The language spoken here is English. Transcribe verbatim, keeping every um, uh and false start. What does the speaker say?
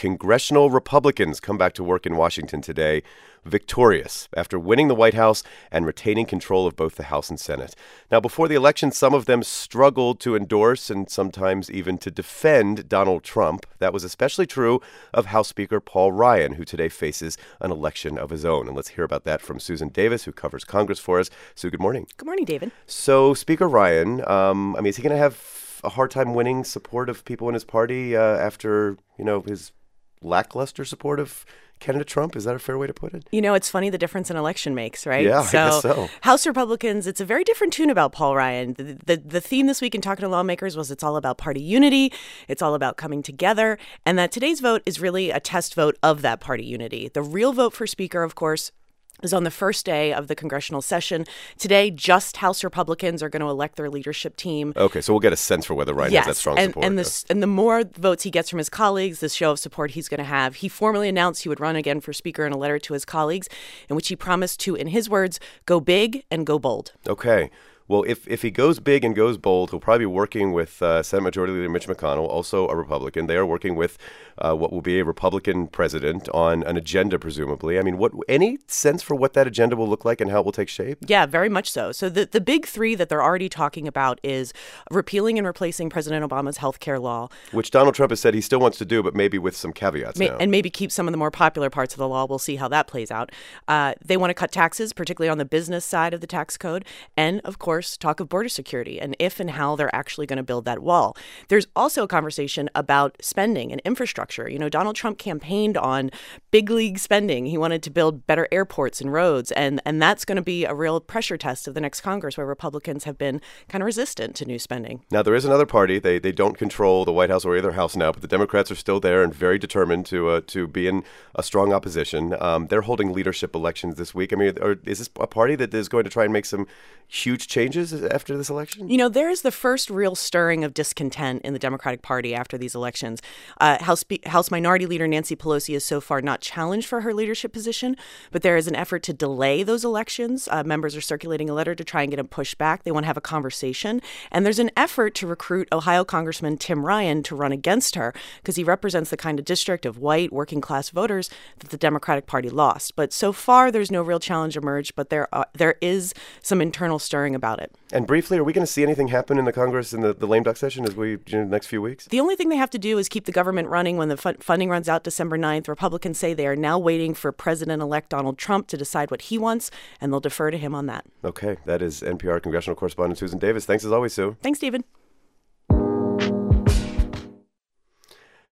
Congressional Republicans come back to work in Washington today, victorious after winning the White House and retaining control of both the House and Senate. Now, before the election, some of them struggled to endorse and sometimes even to defend Donald Trump. That was especially true of House Speaker Paul Ryan, who today faces an election of his own. And let's hear about that from Susan Davis, who covers Congress for us. Sue, good morning. Good morning, David. So, Speaker Ryan, um, I mean, is he going to have a hard time winning support of people in his party uh, after, you know, his lackluster support of candidate Trump? Is that a fair way to put it? You know, it's funny the difference an election makes, right? Yeah, so, I guess so. House Republicans, it's a very different tune about Paul Ryan. The, the, the theme this week in Talking to Lawmakers was it's all about party unity. It's all about coming together. And that today's vote is really a test vote of that party unity. The real vote for Speaker, of course, is on the first day of the congressional session. Today, just House Republicans are going to elect their leadership team. Okay, so we'll get a sense for whether Ryan yes, has that strong and, support. And, the, and the more votes he gets from his colleagues, the show of support he's going to have. He formally announced he would run again for Speaker in a letter to his colleagues, in which he promised to, in his words, go big and go bold. Okay. Well, if, if he goes big and goes bold, he'll probably be working with uh, Senate Majority Leader Mitch McConnell, also a Republican. They are working with uh, what will be a Republican president on an agenda, presumably. I mean, what any sense for what that agenda will look like and how it will take shape? Yeah, very much so. So the, the big three that they're already talking about is repealing and replacing President Obama's health care law. Which Donald Trump has said he still wants to do, but maybe with some caveats May, now. And maybe keep some of the more popular parts of the law. We'll see how that plays out. Uh, they want to cut taxes, particularly on the business side of the tax code. And, of course, talk of border security and if and how they're actually going to build that wall. There's also a conversation about spending and infrastructure. You know, Donald Trump campaigned on big league spending. He wanted to build better airports and roads, and, and that's going to be a real pressure test of the next Congress, where Republicans have been kind of resistant to new spending. Now, there is another party. They they don't control the White House or either house now, but the Democrats are still there and very determined to uh, to be in a strong opposition. Um, they're holding leadership elections this week. I mean, are, is this a party that is going to try and make some huge changes after this election? You know, there is the first real stirring of discontent in the Democratic Party after these elections. Uh, House, House Minority Leader Nancy Pelosi is so far not challenged for her leadership position, but there is an effort to delay those elections. Uh, members are circulating a letter to try and get them pushed back. They want to have a conversation. And there's an effort to recruit Ohio Congressman Tim Ryan to run against her because he represents the kind of district of white, working-class voters that the Democratic Party lost. But so far, there's no real challenge emerged, but there are, there is some internal stirring about it. And briefly, are we going to see anything happen in the Congress in the, the lame duck session as we, you know, the next few weeks? The only thing they have to do is keep the government running when the fun- funding runs out December ninth. Republicans say they are now waiting for President-elect Donald Trump to decide what he wants, and they'll defer to him on that. Okay, that is N P R congressional correspondent Susan Davis. Thanks as always, Sue. Thanks, Stephen.